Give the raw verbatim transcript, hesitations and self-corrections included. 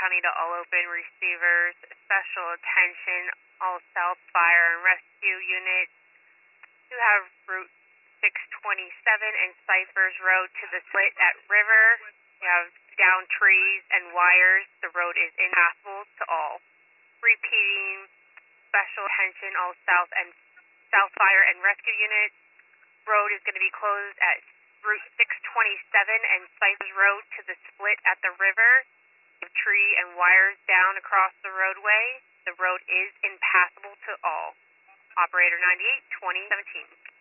County to all open receivers. Special attention, all South Fire and Rescue units who have Route six twenty-seven and Cyphers Road to the split at River. We have down trees and wires. The road is impassable to all. Repeating, special attention, all South and South Fire and Rescue units. Road is going to be closed at Route six twenty-seven and Cyphers Road to the split at the river. Tree and wires down across the roadway. The road is impassable to all. Operator ninety-eight, twenty seventeen.